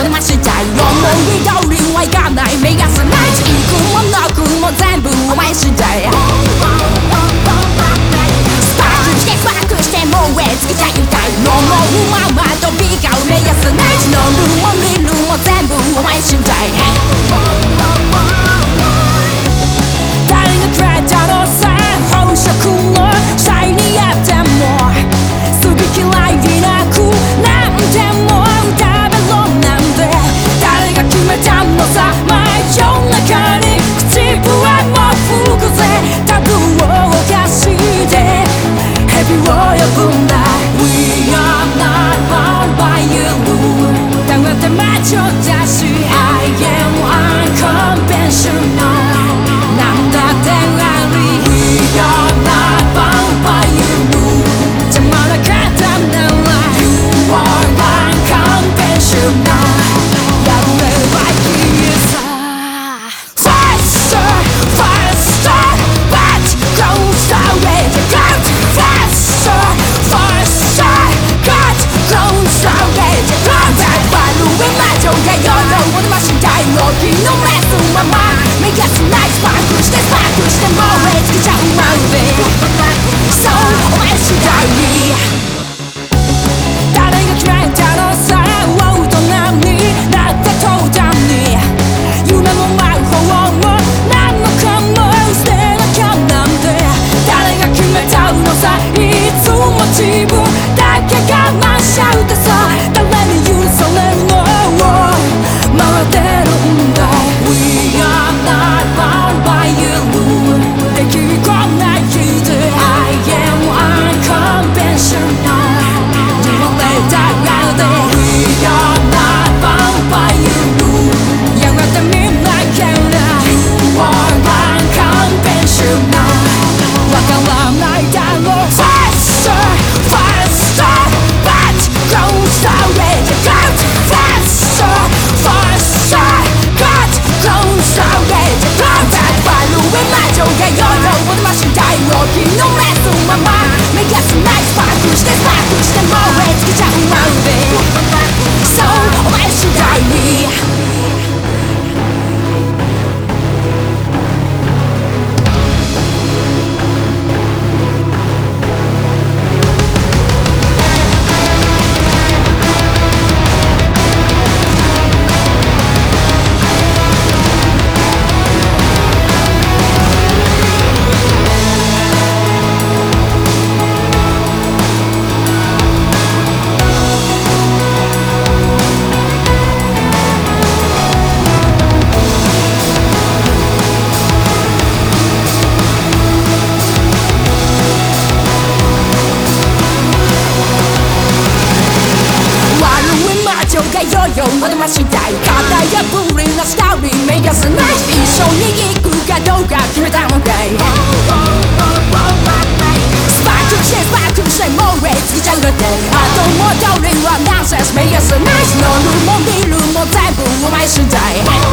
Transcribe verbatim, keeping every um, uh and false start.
まだましたい思い通りはいかない目が覚ない行くもなくも全部お前次第スパークしてスパークしてもうえつけちゃいたいの思うまま飛び交う目が覚ない乗るも見るも全部お前次第誰がくれたのさ本職のシャイにやっても好き嫌いになくなんでも食べろなんで誰が決めたのさ真夜中に口笛も吹くぜタブーを犯して蛇を呼ぶんだ We are not bound by you 黙って街を出し I am unconventional なんだってあり We are not bound by you 邪魔な方なら You are unconventional やればいいさ Faster, faster But closer way to go Faster, faster But closer way to go バルーマジョが夜をましたいの日の目すまま目がつないスパークしてスパークしてもうえつけちゃうまでそうお前次第に誰が決めたのさ大人になった途端に夢も魔法も何もかも捨てなきゃなんて誰が決めたのさいつも自分だけが我慢しちゃうってさ誰に許されるの回ってるんだ We are not bound by you できっこないで I am unconventional 言われたがで We are not bound by you やがてみんなけな You are unconventional わからないだろう Faster, faster But closer way to go Faster, faster But closer way to go バルーマジョが夜をましたいの日の目すまま目がつないスパークしてスパークしてもうえつけちゃうまでそうお前次第にまだましたい型破りなスターリー目が覚ない一緒に行くかどうか決めたのかいスパークしてスパークしてもうえつけちゃうだって後戻りはナンセンス目が覚ない乗るも見るも全部お前次第